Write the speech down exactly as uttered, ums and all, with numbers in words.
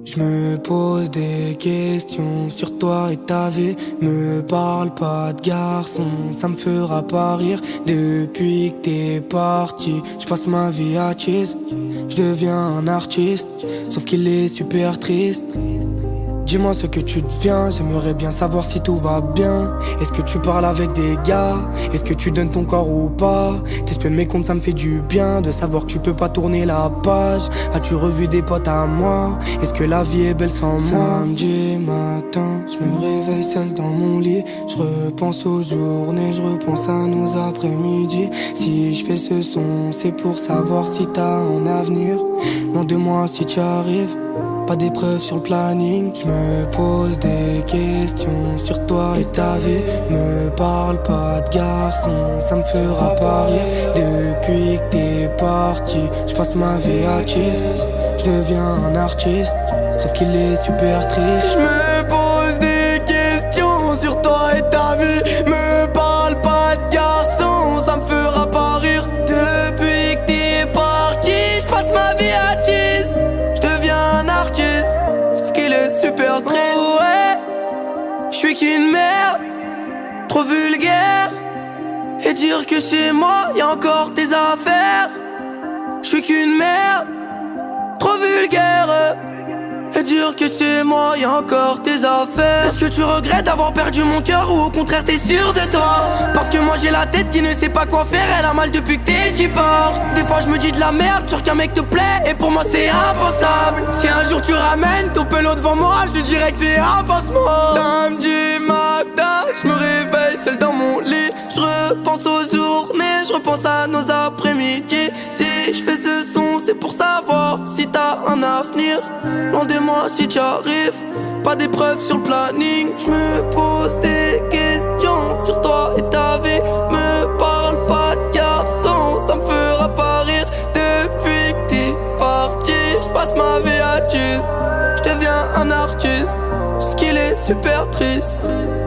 Je me pose des questions sur toi et ta vie. Me parle pas de garçon, ça me fera pas rire. Depuis que t'es parti, je passe ma vie à cheese. Je deviens un artiste, sauf qu'il est super triste. Dis-moi ce que tu deviens, j'aimerais bien savoir si tout va bien. Est-ce que tu parles avec des gars? Est-ce que tu donnes ton corps ou pas? T'espionnes mes comptes, ça me fait du bien de savoir que tu peux pas tourner la page. As-tu revu des potes à moi? Est-ce que la vie est belle sans moi? Samedi matin, je me réveille seul dans mon lit. Je repense aux journées, je repense à nos après-midi. Si je fais ce son, c'est pour savoir si t'as un avenir. Loin de moi si tu arrives, pas d'épreuves sur le planning. Je me pose des questions sur toi et ta vie. Me parle pas de garçon, ça me fera pas rire. Depuis que t'es parti, je passe ma vie à cheese. Je deviens un artiste, sauf qu'il est super triste. Je me pose des questions sur toi et ta vie. Me parle pas de garçon, ça me fera pas rire. Depuis que t'es parti, je passe ma vie à cheese. Je deviens un artiste, sauf qu'il est super triste. Oh ouais, je suis qu'une merde, trop vulgaire. Et dire que chez moi y'a encore tes affaires. Je suis qu'une merde, trop vulgaire. Et dire que c'est moi, y'a encore tes affaires. Est-ce que tu regrettes d'avoir perdu mon cœur ou au contraire t'es sûr de toi? Parce que moi j'ai la tête qui ne sait pas quoi faire. Elle a mal depuis que t'es t'y pars. Des fois je me dis de la merde, sûr qu'un mec te plaît. Et pour moi c'est impensable. Si un jour tu ramènes ton pelot devant moi, je te dirais que c'est un passe-moi. Samedi matin, je me réveille seul dans mon lit. Je repense aux journées, je repense à nos après-midi. Si je fais ce son, c'est pour savoir si t'as un avenir. Loin de moi si tu arrives, pas d'épreuves sur le planning. Je me pose des questions sur toi et ta vie. Me parle pas de garçon, ça me fera pas rire. Depuis que t'es parti, je passe ma vie à cheese. Je deviens un artiste, sauf qu'il est super triste.